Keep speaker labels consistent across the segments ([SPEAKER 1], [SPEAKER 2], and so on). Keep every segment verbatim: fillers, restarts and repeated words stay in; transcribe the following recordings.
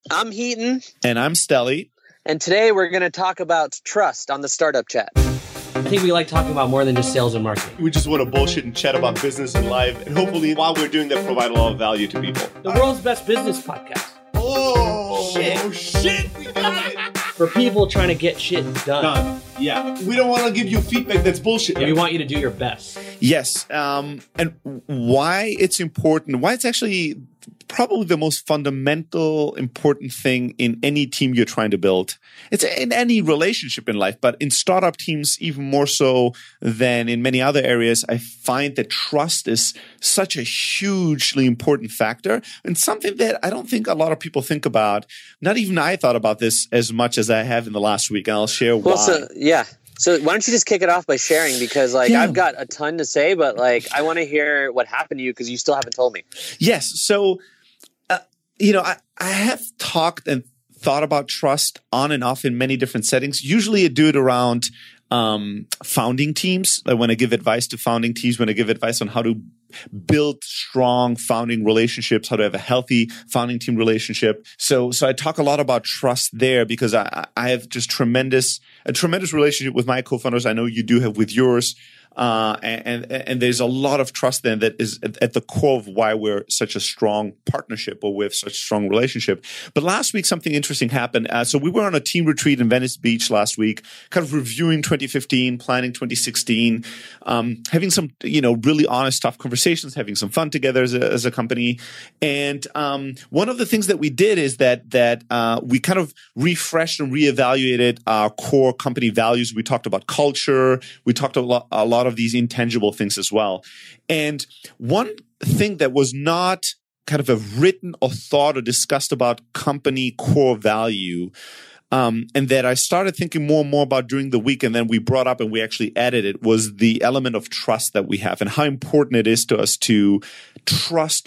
[SPEAKER 1] I'm Heaton.
[SPEAKER 2] And I'm Stelly.
[SPEAKER 1] And today we're going to talk about trust on the Startup Chat.
[SPEAKER 3] I think we like talking about more than just sales and marketing.
[SPEAKER 2] We just want to bullshit and chat about business and life. And hopefully, while we're doing that, provide a lot of value to people.
[SPEAKER 3] The world's best business podcast.
[SPEAKER 2] Oh, shit. Oh, shit. We got it.
[SPEAKER 3] For people trying to get shit done.
[SPEAKER 2] Done. Yeah. We don't want to give you feedback that's bullshit.
[SPEAKER 3] Yeah, we want you to do your best.
[SPEAKER 2] Yes. Um, and why it's important, why it's actually probably the most fundamental, important thing in any team you're trying to build. It's in any relationship in life, but in startup teams, even more so than in many other areas, I find that trust is such a hugely important factor and something that I don't think a lot of people think about. Not even I thought about this as much as I have in the last week, and I'll share
[SPEAKER 1] well,
[SPEAKER 2] why.
[SPEAKER 1] So, yeah. So why don't you just kick it off by sharing? Because like yeah. I've got a ton to say, but like I want to hear what happened to you because you still haven't told me.
[SPEAKER 2] Yes. So, uh, you know, I, I have talked and thought about trust on and off in many different settings. Usually I do it around um, founding teams. Like when I give advice to founding teams, when I give advice on how to build strong founding relationships, how to have a healthy founding team relationship. So, so I talk a lot about trust there because I, I have just tremendous, a tremendous relationship with my co-founders. I know you do have with yours. Uh, and, and, and there's a lot of trust then that is at, at the core of why we're such a strong partnership or we have such a strong relationship. But last week, something interesting happened. Uh, so we were on a team retreat in Venice Beach last week, kind of reviewing twenty fifteen, planning twenty sixteen, um, having some, you know, really honest, tough conversations, having some fun together as a, as a company. And, um, one of the things that we did is that, that, uh, we kind of refreshed and reevaluated our core company values. We talked about culture. We talked a lot, a lot of these intangible things as well. And one thing that was not kind of a written or thought or discussed about company core value, um, and that I started thinking more and more about during the week, and then we brought up and we actually added it, was the element of trust that we have and how important it is to us to trust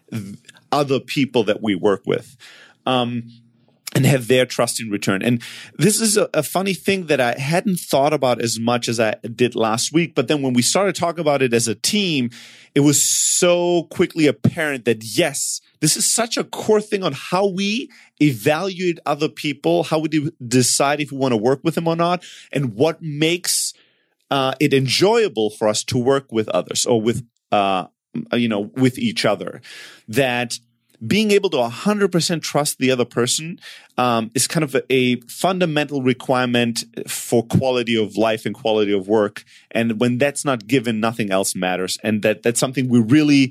[SPEAKER 2] other people that we work with. Um, and have their trust in return. And this is a, a funny thing that I hadn't thought about as much as I did last week. But then when we started talking about it as a team, it was so quickly apparent that, yes, this is such a core thing on how we evaluate other people, how we do decide if we want to work with them or not, and what makes uh, it enjoyable for us to work with others or with, uh, you know, with each other. That being able to one hundred percent trust the other person um, is kind of a, a fundamental requirement for quality of life and quality of work. And when that's not given, nothing else matters. And that that's something we really,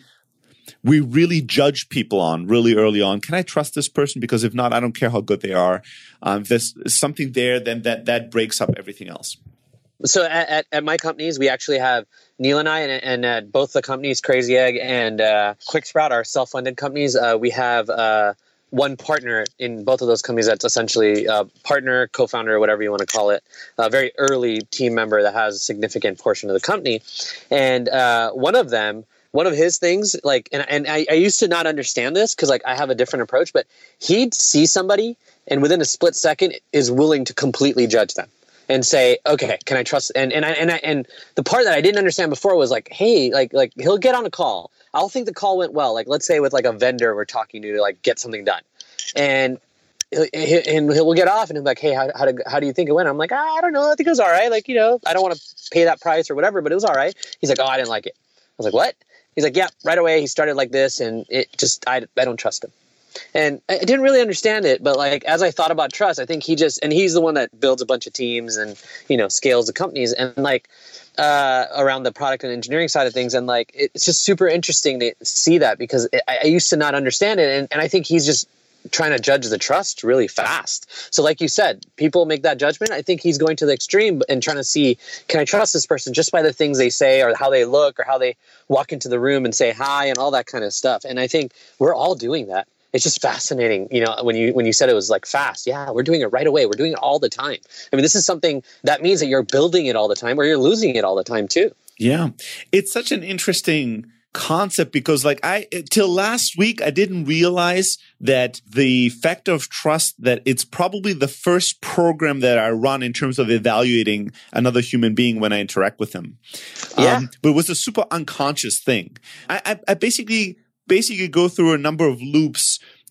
[SPEAKER 2] we really judge people on really early on. Can I trust this person? Because if not, I don't care how good they are. Um, if there's something there, then that that breaks up everything else.
[SPEAKER 1] So at, at, at my companies, we actually have Neil and I, and, and at both the companies, Crazy Egg and uh, QuickSprout, our self-funded companies, uh, we have uh, one partner in both of those companies that's essentially a partner, co-founder, whatever you want to call it, a very early team member that has a significant portion of the company. And uh, one of them, one of his things, like, and, and I, I used to not understand this because like I have a different approach, but he'd see somebody and within a split second is willing to completely judge them. And say, okay, can I trust? And and I and I and the part that I didn't understand before was like, hey, like like he'll get on a call. I'll think the call went well. Like let's say with like a vendor we're talking to to like get something done, and he'll, and he'll get off and he'll be like, hey, how how do how do you think it went? I'm like, ah, I don't know. I think it was all right. Like you know, I don't want to pay that price or whatever, but it was all right. He's like, oh, I didn't like it. I was like, what? He's like, yeah, right away. He started like this, and it just I I don't trust him. And I didn't really understand it, but like as I thought about trust, I think he just and he's the one that builds a bunch of teams and you know scales the companies and like uh, around the product and engineering side of things, and like it's just super interesting to see that because it, I used to not understand it, and, and I think he's just trying to judge the trust really fast. So like you said, people make that judgment. I think he's going to the extreme and trying to see, can I trust this person just by the things they say or how they look or how they walk into the room and say hi and all that kind of stuff. And I think we're all doing that. It's just fascinating, you know, when you when you said it was like fast. Yeah, we're doing it right away. We're doing it all the time. I mean, this is something that means that you're building it all the time or you're losing it all the time too.
[SPEAKER 2] Yeah. It's such an interesting concept because like I till last week I didn't realize that the factor of trust, that it's probably the first program that I run in terms of evaluating another human being when I interact with them.
[SPEAKER 1] Yeah.
[SPEAKER 2] Um, but it was a super unconscious thing. I, I, I basically basically go through a number of loops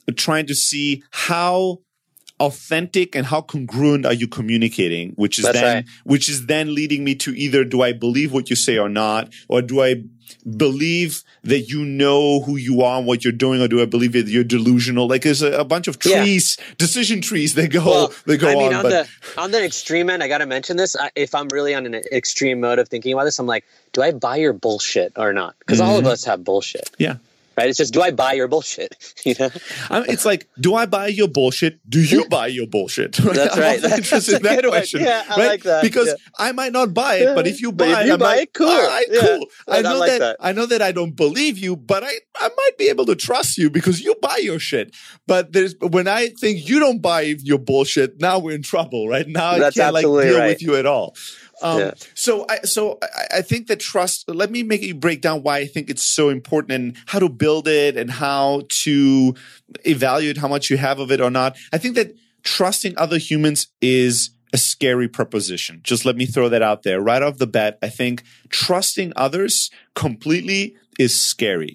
[SPEAKER 2] trying to see how authentic and how congruent are you communicating, which is
[SPEAKER 1] That's
[SPEAKER 2] then
[SPEAKER 1] right.
[SPEAKER 2] which is then leading me to either do I believe what you say or not, or do I believe that you know who you are and what you're doing, or do I believe that you're delusional? Like there's a, a bunch of trees, yeah. decision trees that go
[SPEAKER 1] well,
[SPEAKER 2] that go
[SPEAKER 1] I mean,
[SPEAKER 2] on.
[SPEAKER 1] on
[SPEAKER 2] but
[SPEAKER 1] the on the extreme end, I got to mention this. I, if I'm really on an extreme mode of thinking about this, I'm like, do I buy your bullshit or not? Because mm-hmm. all of us have bullshit.
[SPEAKER 2] Yeah.
[SPEAKER 1] Right? It's just, do I buy your bullshit? You know,
[SPEAKER 2] I'm, it's like, do I buy your bullshit? Do you buy your bullshit? Right?
[SPEAKER 1] That's right.
[SPEAKER 2] I'm
[SPEAKER 1] That's,
[SPEAKER 2] interested in that question.
[SPEAKER 1] One. Yeah, I
[SPEAKER 2] right?
[SPEAKER 1] like that
[SPEAKER 2] because
[SPEAKER 1] yeah.
[SPEAKER 2] I might not buy it, but if you buy
[SPEAKER 1] but if
[SPEAKER 2] it,
[SPEAKER 1] you
[SPEAKER 2] I
[SPEAKER 1] buy
[SPEAKER 2] might,
[SPEAKER 1] it, cool.
[SPEAKER 2] All right,
[SPEAKER 1] yeah.
[SPEAKER 2] cool.
[SPEAKER 1] I,
[SPEAKER 2] I know
[SPEAKER 1] I like
[SPEAKER 2] that,
[SPEAKER 1] that.
[SPEAKER 2] I know that I don't believe you, but I, I might be able to trust you because you buy your shit. But there's when I think you don't buy your bullshit, now we're in trouble, right? Now
[SPEAKER 1] That's
[SPEAKER 2] I can't like deal
[SPEAKER 1] right.
[SPEAKER 2] with you at all. Um,
[SPEAKER 1] yeah.
[SPEAKER 2] So, I, so I, I think that trust. Let me make you break down why I think it's so important and how to build it and how to evaluate how much you have of it or not. I think that trusting other humans is a scary proposition. Just let me throw that out there right off the bat. I think trusting others completely is scary.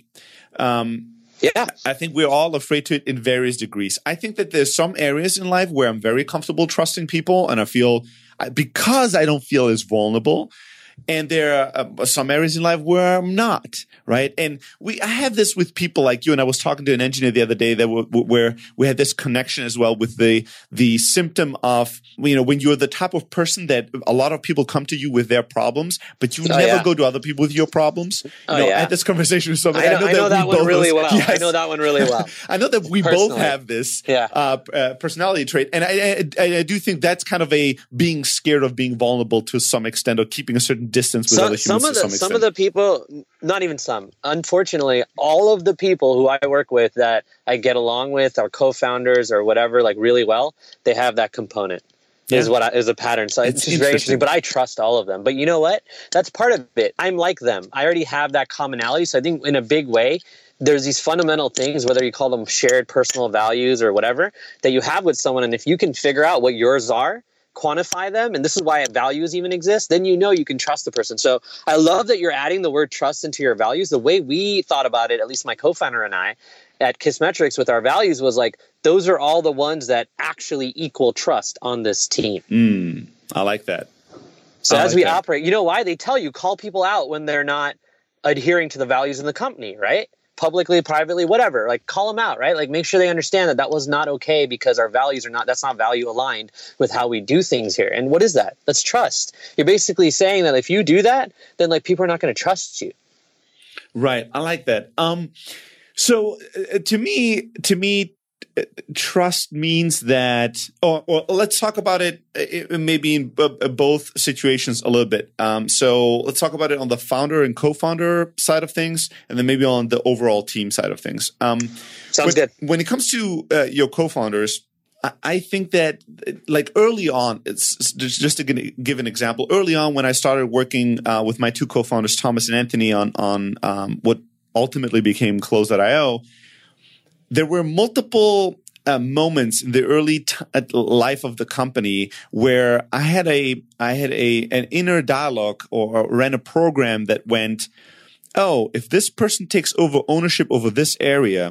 [SPEAKER 2] Um,
[SPEAKER 1] Yeah.
[SPEAKER 2] I think we're all afraid to it in various degrees. I think that there's some areas in life where I'm very comfortable trusting people and I feel because I don't feel as vulnerable. And there are uh, some areas in life where I'm not, right? And we, I have this with people like you. And I was talking to an engineer the other day that w- w- where we had this connection as well with the the symptom of, you know, when you're the type of person that a lot of people come to you with their problems, but you
[SPEAKER 1] oh,
[SPEAKER 2] never
[SPEAKER 1] yeah.
[SPEAKER 2] go to other people with your problems. You
[SPEAKER 1] oh,
[SPEAKER 2] know,
[SPEAKER 1] yeah.
[SPEAKER 2] I had this conversation with somebody.
[SPEAKER 1] I know, I know, I know that, that one really well.
[SPEAKER 2] Yes.
[SPEAKER 1] I know that one really well.
[SPEAKER 2] I know that we
[SPEAKER 1] Personally.
[SPEAKER 2] both have this
[SPEAKER 1] yeah.
[SPEAKER 2] uh, uh, personality trait, and I, I, I do think that's kind of a being scared of being vulnerable to some extent, or keeping a certain distance with
[SPEAKER 1] so,
[SPEAKER 2] other humans.
[SPEAKER 1] Some of the
[SPEAKER 2] some,
[SPEAKER 1] some of the people, not even some, unfortunately, all of the people who I work with that I get along with, our co-founders or whatever, like really well, they have that component. Yeah. Is what I, is a pattern. So it's, it's just very interesting. But I trust all of them. But you know what? That's part of it. I'm like them. I already have that commonality. So I think in a big way, there's these fundamental things, whether you call them shared personal values or whatever, that you have with someone. And if you can figure out what yours are, quantify them, and this is why values even exist, then you know you can trust the person. So I love that you're adding the word trust into your values. The way we thought about it, at least my co-founder and I, at Kissmetrics with our values was like, those are all the ones that actually equal trust on this team.
[SPEAKER 2] Mm, I like that.
[SPEAKER 1] So
[SPEAKER 2] I
[SPEAKER 1] as
[SPEAKER 2] like
[SPEAKER 1] we
[SPEAKER 2] that.
[SPEAKER 1] operate, you know why? They tell you, call people out when they're not adhering to the values in the company, right? Publicly, privately, whatever, like call them out, right? Like make sure they understand that that was not okay because our values are not, that's not value aligned with how we do things here. And what is that? That's trust. You're basically saying that if you do that, then like people are not going to trust you.
[SPEAKER 2] Right. I like that. Um, so uh, to me, to me, uh, trust means that, or, or let's talk about it uh, maybe in b- both situations a little bit. Um, so let's talk about it on the founder and co-founder side of things, and then maybe on the overall team side of things. Um,
[SPEAKER 1] Sounds
[SPEAKER 2] when,
[SPEAKER 1] good.
[SPEAKER 2] When it comes to uh, your co-founders, I, I think that like early on, it's just to give an example. Early on, when I started working uh, with my two co-founders, Thomas and Anthony, on on um, what ultimately became Close dot io, there were multiple uh, moments in the early t- life of the company where I had a I had a an inner dialogue or, or ran a program that went, oh, if this person takes over ownership over this area,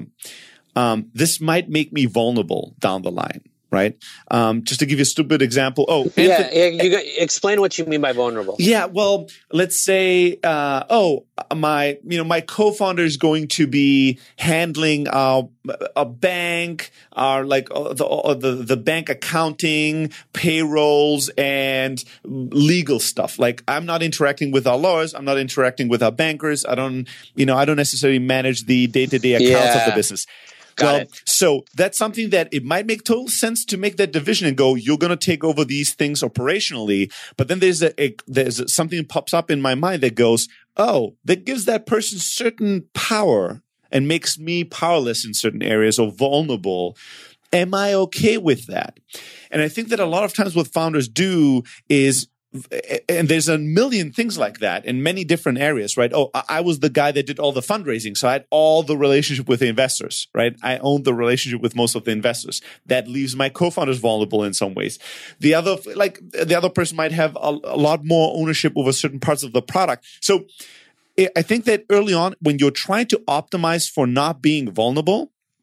[SPEAKER 2] um, this might make me vulnerable down the line. Right. Um, just to give you a stupid example. Oh,
[SPEAKER 1] yeah.
[SPEAKER 2] Anthony,
[SPEAKER 1] yeah you got, explain what you mean by vulnerable.
[SPEAKER 2] Yeah. Well, let's say, uh, oh, my, you know, my co-founder is going to be handling our, a bank, our like uh, the, uh, the, the bank accounting, payrolls, and legal stuff. Like I'm not interacting with our lawyers. I'm not interacting with our bankers. I don't, you know, I don't necessarily manage the day-to-day accounts
[SPEAKER 1] yeah.
[SPEAKER 2] of the business.
[SPEAKER 1] Got
[SPEAKER 2] well,
[SPEAKER 1] it.
[SPEAKER 2] So that's something that it might make total sense to make that division and go, you're going to take over these things operationally. But then there's a, a there's something that pops up in my mind that goes, oh, that gives that person certain power and makes me powerless in certain areas or vulnerable. Am I okay with that? And I think that a lot of times what founders do is, and there's a million things like that in many different areas, right? Oh, I was the guy that did all the fundraising. So I had all the relationship with the investors, right? I owned the relationship with most of the investors. That leaves my co-founders vulnerable in some ways. The other, like the other person might have a, a lot more ownership over certain parts of the product. So I think that early on, when you're trying to optimize for not being vulnerable,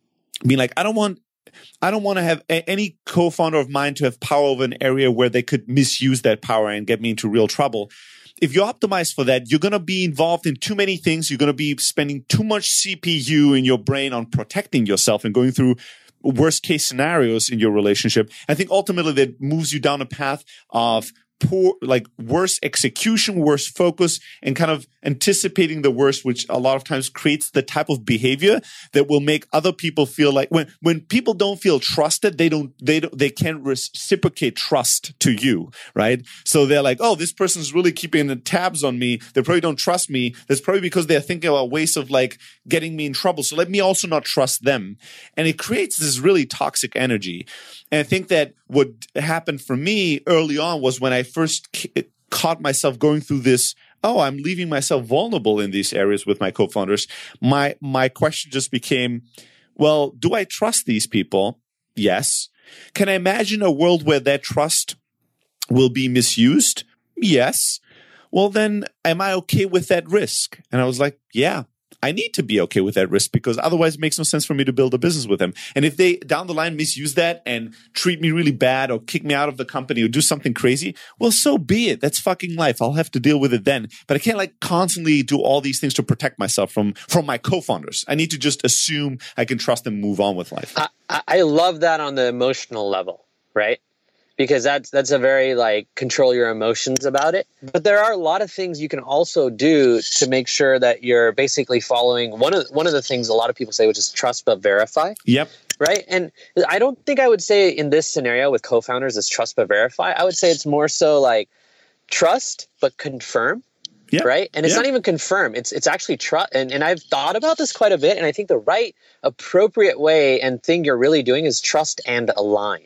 [SPEAKER 2] being like, I don't want, I don't want to have a, any co-founder of mine to have power over an area where they could misuse that power and get me into real trouble. If you optimize for that, you're going to be involved in too many things. You're going to be spending too much C P U in your brain on protecting yourself and going through worst case scenarios in your relationship. I think ultimately that moves you down a path of poor, like worse execution, worse focus, and kind of anticipating the worst, which a lot of times creates the type of behavior that will make other people feel like when, when people don't feel trusted, they don't, they don't, they can't reciprocate trust to you, right? So they're like, oh, this person's really keeping the tabs on me. They probably don't trust me. That's probably because they're thinking about ways of like getting me in trouble. So let me also not trust them. And it creates this really toxic energy. And I think that what happened for me early on was when I first ca- caught myself going through this, oh, I'm leaving myself vulnerable in these areas with my co-founders. My my question just became, well, do I trust these people? Yes. Can I imagine a world where that trust will be misused? Yes. Well, then am I okay with that risk? And I was like, yeah. I need to be okay with that risk because otherwise it makes no sense for me to build a business with them. And if they down the line misuse that and treat me really bad or kick me out of the company or do something crazy, well, so be it. That's fucking life. I'll have to deal with it then. But I can't like constantly do all these things to protect myself from, from my co-founders. I need to just assume I can trust them and move on with life.
[SPEAKER 1] I, I love that on the emotional level, right? Because that's that's a very like control your emotions about it. But there are a lot of things you can also do to make sure that you're basically following one of one of the things a lot of people say, which is trust but verify.
[SPEAKER 2] Yep.
[SPEAKER 1] Right. And I don't think I would say in this scenario with co-founders is trust but verify. I would say it's more so like trust but confirm. Yep. Right. And it's yep. not even confirm. It's it's actually trust. And, and I've thought about this quite a bit. And I think the right appropriate way and thing you're really doing is trust and align.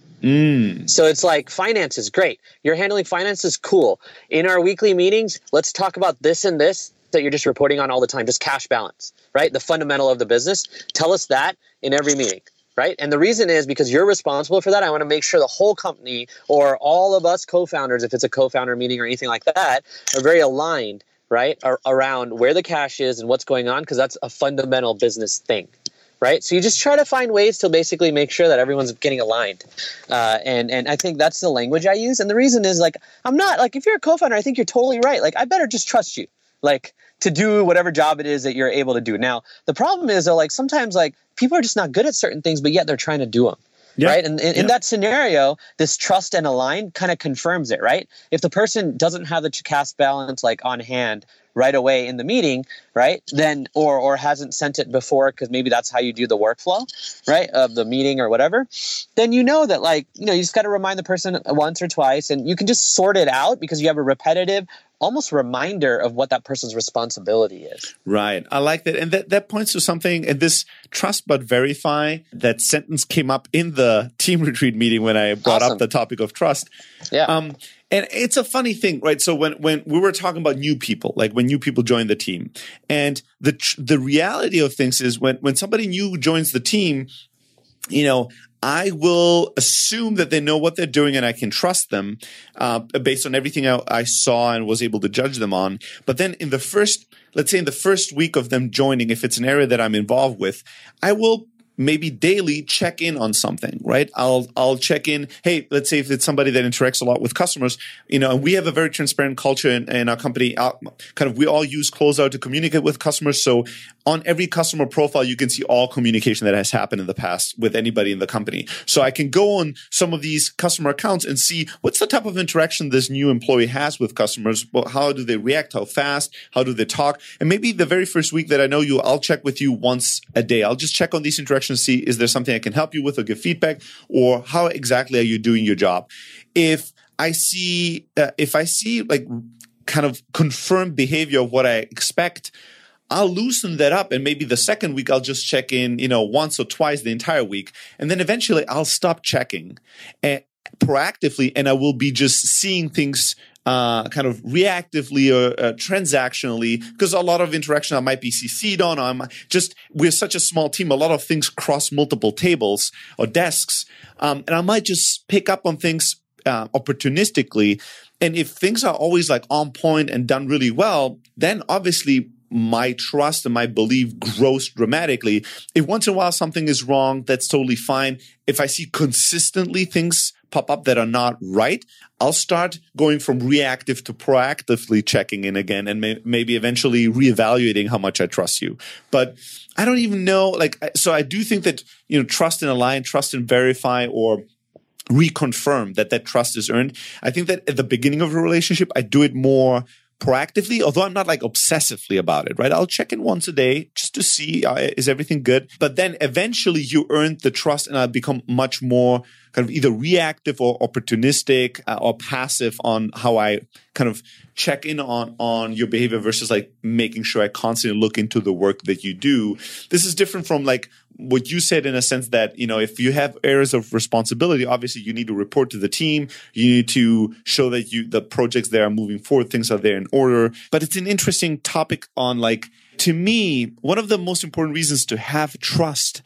[SPEAKER 2] Mm.
[SPEAKER 1] So it's like finance is great. You're handling finance is cool. In our weekly meetings, let's talk about this and this that you're just reporting on all the time, just cash balance, right? The fundamental of the business. Tell us that in every meeting, right? And the reason is because you're responsible for that. I want to make sure the whole company or all of us co-founders, if it's a co-founder meeting or anything like that, are very aligned, right? Ar- around where the cash is and what's going on, because that's a fundamental business thing. Right. So you just try to find ways to basically make sure that everyone's getting aligned. Uh, and, and I think that's the language I use. And the reason is like, I'm not like, if you're a co-founder, I think you're totally right. Like, I better just trust you, like to do whatever job it is that you're able to do. Now, the problem is though, like sometimes like people are just not good at certain things, but yet they're trying to do them. Yeah. Right. And in, in yeah. that scenario, this trust and align kind of confirms it. Right. If the person doesn't have the cash balance like on hand right away in the meeting, right, then or or hasn't sent it before because maybe that's how you do the workflow, right, of the meeting or whatever, then you know that like, you know, you just got to remind the person once or twice and you can just sort it out because you have a repetitive almost reminder of what that person's responsibility is.
[SPEAKER 2] Right. I like that. And that, that points to something, and this trust but verify, that sentence came up in the team retreat meeting when I brought awesome. up the topic of trust.
[SPEAKER 1] Yeah.
[SPEAKER 2] Um, and it's a funny thing, right? So when, when we were talking about new people, like when new people join the team, and the the reality of things is when, when somebody new joins the team, you know, I will assume that they know what they're doing and I can trust them uh, based on everything I, I saw and was able to judge them on. But then in the first, let's say in the first week of them joining, if it's an area that I'm involved with, I will maybe daily check in on something, right? I'll I'll check in. Hey, let's say if it's somebody that interacts a lot with customers, you know, and we have a very transparent culture in, in our company. Uh, kind of, we all use Closeout to communicate with customers. So on every customer profile, you can see all communication that has happened in the past with anybody in the company. So I can go on some of these customer accounts and see what's the type of interaction this new employee has with customers. Well, how do they react? How fast? How do they talk? And maybe the very first week that I know you, I'll check with you once a day. I'll just check on these interactions, see is there something I can help you with or give feedback, or how exactly are you doing your job? If I see, uh, if I see like kind of confirmed behavior of what I expect, I'll loosen that up, and maybe the second week I'll just check in, you know, once or twice the entire week, and then eventually I'll stop checking and proactively, and I will be just seeing things uh, kind of reactively or uh, transactionally, because a lot of interaction I might be C C'd on. Or I'm just we're such a small team, a lot of things cross multiple tables or desks, um, and I might just pick up on things uh, opportunistically. And if things are always like on point and done really well, then obviously my trust and my belief grows dramatically. If once in a while something is wrong, that's totally fine. If I see consistently things pop up that are not right, I'll start going from reactive to proactively checking in again and may- maybe eventually reevaluating how much I trust you. But I don't even know, like, so I do think that, you know, trust and align, trust and verify, or reconfirm that that trust is earned. I think that at the beginning of a relationship, I do it more proactively, although I'm not like obsessively about it, right? I'll check in once a day just to see, uh, is everything good? But then eventually you earn the trust and I become much more kind of either reactive or opportunistic uh, or passive on how I kind of check in on, on your behavior versus like making sure I constantly look into the work that you do. This is different from like what you said in a sense that, you know, if you have areas of responsibility, obviously you need to report to the team. You need to show that you, the projects there are moving forward, things are there in order. But it's an interesting topic on like, to me, one of the most important reasons to have trust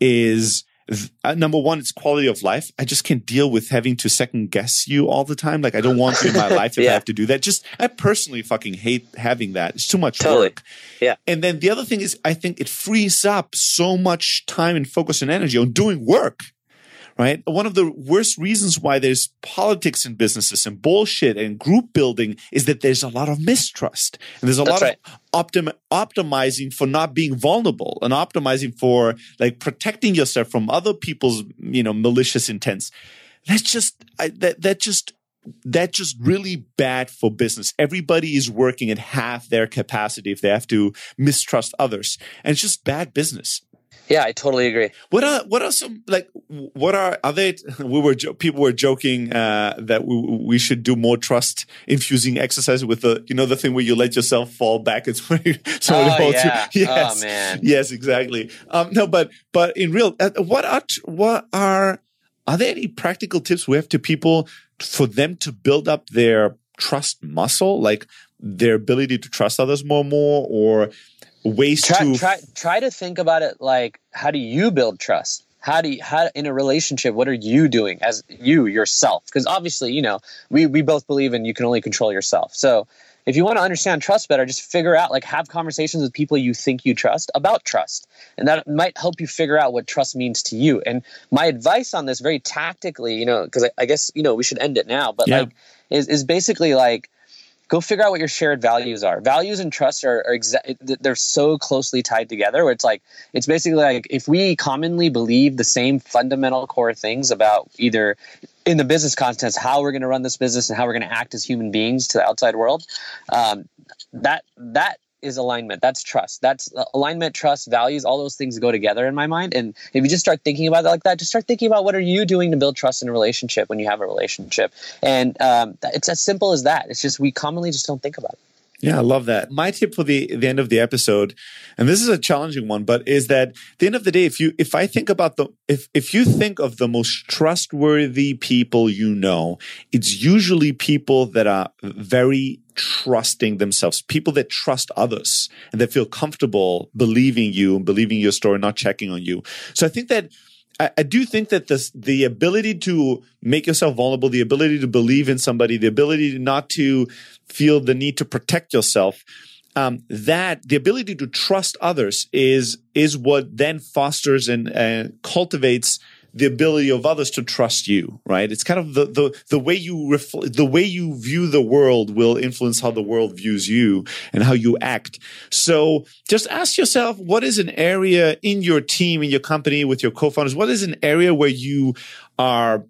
[SPEAKER 2] is Uh, number one, it's quality of life. I just can't deal with having to second guess you all the time. Like I don't want to in my life if yeah. I have to do that. Just I personally fucking hate having that. It's too much
[SPEAKER 1] totally.
[SPEAKER 2] work.
[SPEAKER 1] Yeah.
[SPEAKER 2] And then the other thing is I think it frees up so much time and focus and energy on doing work. Right? One of the worst reasons why there's politics in businesses and bullshit and group building is that there's a lot of mistrust. And there's a
[SPEAKER 1] That's
[SPEAKER 2] lot
[SPEAKER 1] right.
[SPEAKER 2] of optim- optimizing for not being vulnerable and optimizing for like protecting yourself from other people's, you know, malicious intents. That's just, I, that, that just, that's just really bad for business. Everybody is working at half their capacity if they have to mistrust others. And it's just bad business.
[SPEAKER 1] Yeah, I totally agree.
[SPEAKER 2] What are what are some like what are are they? We were people were joking uh, that we we should do more trust infusing exercise with the you know the thing where you let yourself fall back. It's where somebody
[SPEAKER 1] oh,
[SPEAKER 2] holds
[SPEAKER 1] yeah.
[SPEAKER 2] you. Yes,
[SPEAKER 1] oh man.
[SPEAKER 2] Yes, exactly. Um, no, but but in real, uh, what are what are are there any practical tips we have to people for them to build up their trust muscle, like their ability to trust others more and more, or ways
[SPEAKER 1] try,
[SPEAKER 2] to
[SPEAKER 1] try try to think about it like, how do you build trust? How do you, how in a relationship, what are you doing as you yourself? Because obviously, you know, we we both believe in you can only control yourself. So if you want to understand trust better, just figure out, like, have conversations with people you think you trust about trust. And that might help you figure out what trust means to you. And my advice on this, very tactically, you know, because I, I guess, you know, we should end it now, but yeah. like, is is basically like, go figure out what your shared values are. Values and trust are, are exa- they're so closely tied together where it's like, it's basically like if we commonly believe the same fundamental core things about either in the business context, how we're going to run this business and how we're going to act as human beings to the outside world, um, that that is alignment. That's trust. That's uh, alignment, trust, values, all those things go together in my mind. And if you just start thinking about it like that, just start thinking about what are you doing to build trust in a relationship when you have a relationship. And um, it's as simple as that. It's just we commonly just don't think about it.
[SPEAKER 2] Yeah, I love that. My tip for the the end of the episode, and this is a challenging one, but is that at the end of the day, if you if I think about the if if you think of the most trustworthy people you know, it's usually people that are very trusting themselves, people that trust others and that feel comfortable believing you and believing your story, not checking on you. So I think that I, I do think that this, the ability to make yourself vulnerable, the ability to believe in somebody, the ability not to feel the need to protect yourself, um, that the ability to trust others is is what then fosters and uh, cultivates the ability of others to trust you, right? It's kind of the the the way you refl- the way you view the world will influence how the world views you and how you act. So just ask yourself, what is an area in your team, in your company, with your co-founders, what is an area where you are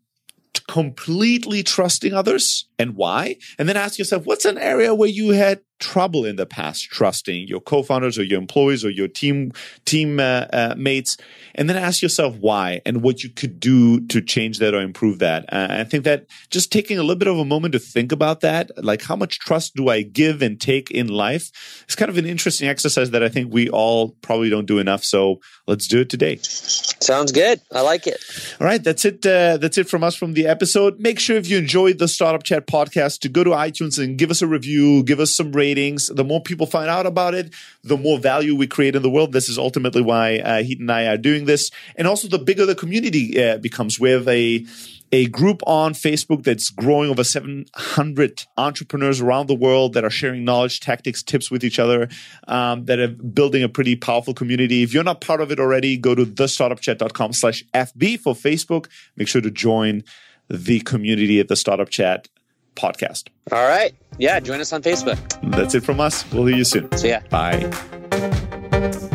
[SPEAKER 2] completely trusting others and why? And then ask yourself, what's an area where you had trouble in the past trusting your co-founders or your employees or your team team uh, uh, mates? And then ask yourself why and what you could do to change that or improve that. Uh, I think that just taking a little bit of a moment to think about that, like how much trust do I give and take in life, is kind of an interesting exercise that I think we all probably don't do enough. So let's do it today.
[SPEAKER 1] Sounds good. I like it.
[SPEAKER 2] All right, that's it. Uh, that's it from us from the episode. Make sure if you enjoyed the Startup Chat podcast to go to iTunes and give us a review, give us some ratings. The more people find out about it, the more value we create in the world. This is ultimately why uh, Heath and I are doing this. And also, the bigger the community uh, becomes. We have a a group on Facebook that's growing over seven hundred entrepreneurs around the world that are sharing knowledge, tactics, tips with each other, um, that are building a pretty powerful community. If you're not part of it already, go to the startup chat dot com slash F B for Facebook. Make sure to join the community at the Startup Chat podcast.
[SPEAKER 1] All right. Yeah, join us on Facebook.
[SPEAKER 2] That's it from us. We'll see you soon.
[SPEAKER 1] See ya.
[SPEAKER 2] Bye.